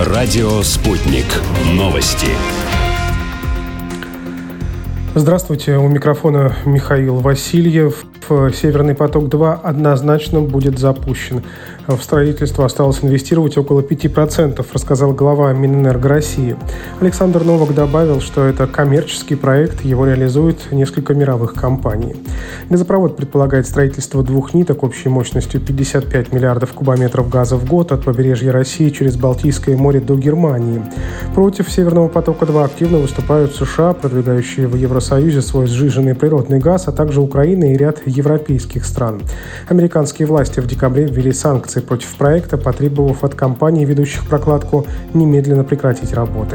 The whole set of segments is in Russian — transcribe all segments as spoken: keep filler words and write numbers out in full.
Радио «Спутник». Новости. Здравствуйте, у микрофона Михаил Васильев. «Северный поток-два» однозначно будет запущен. В строительство осталось инвестировать около пяти процентов, рассказал глава Минэнерго России. Александр Новак добавил, что это коммерческий проект, его реализуют несколько мировых компаний. Газопровод предполагает строительство двух ниток общей мощностью пятьдесят пять миллиардов кубометров газа в год от побережья России через Балтийское море до Германии. Против «Северного потока-два» активно выступают США, продвигающие в Евросоюзе свой сжиженный природный газ, а также Украина и ряд европейских стран. Американские власти в декабре ввели санкции против проекта, потребовав от компаний, ведущих прокладку, немедленно прекратить работы.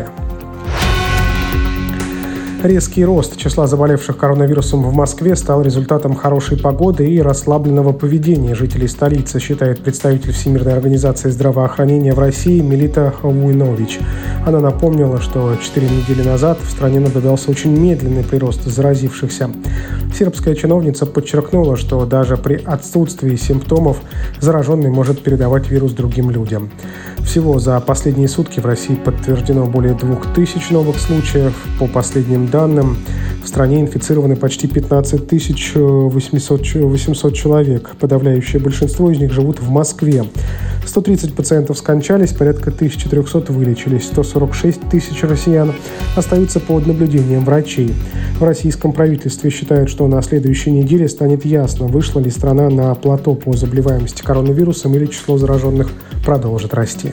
Резкий рост числа заболевших коронавирусом в Москве стал результатом хорошей погоды и расслабленного поведения жителей столицы, считает представитель Всемирной организации здравоохранения в России Мелита Вуйнович. Она напомнила, что четыре недели назад в стране наблюдался очень медленный прирост заразившихся. Сербская чиновница подчеркнула, что даже при отсутствии симптомов зараженный может передавать вирус другим людям. Всего за последние сутки в России подтверждено более двух тысяч новых случаев. По последним данным, в стране инфицированы почти пятнадцать тысяч восемьсот человек. Подавляющее большинство из них живут в Москве. сто тридцать пациентов скончались, порядка тысяча триста вылечились. сто сорок шесть тысяч россиян остаются под наблюдением врачей. В российском правительстве считают, что на следующей неделе станет ясно, вышла ли страна на плато по заболеваемости коронавирусом или число зараженных продолжит расти.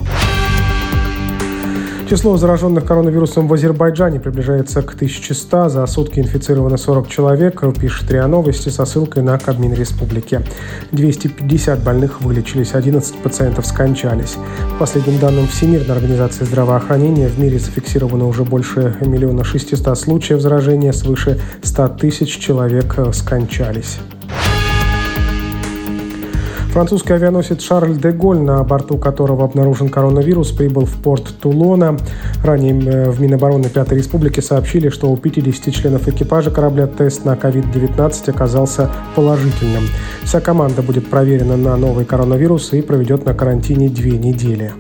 Число зараженных коронавирусом в Азербайджане приближается к тысяче ста. За сутки инфицировано сорок человек, пишет РИА Новости со ссылкой на Кабмин республики. двести пятьдесят больных вылечились, одиннадцать пациентов скончались. По последним данным Всемирной организации здравоохранения, в мире зафиксировано уже больше миллиона шестисот случаев заражения, свыше ста тысяч человек скончались. Французский авианосец «Шарль де Голль», на борту которого обнаружен коронавирус, прибыл в порт Тулона. Ранее в Минобороны Пятой Республики сообщили, что у пятидесяти членов экипажа корабля тест на ковид девятнадцать оказался положительным. Вся команда будет проверена на новый коронавирус и проведет на карантине две недели.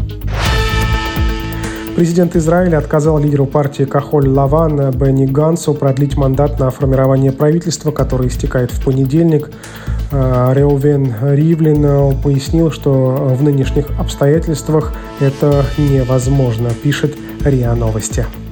Президент Израиля отказал лидеру партии Кахоль-Лаван Бенни Гансу продлить мандат на формирование правительства, который истекает в понедельник. Реувен Ривлин пояснил, что в нынешних обстоятельствах это невозможно, пишет РИА Новости.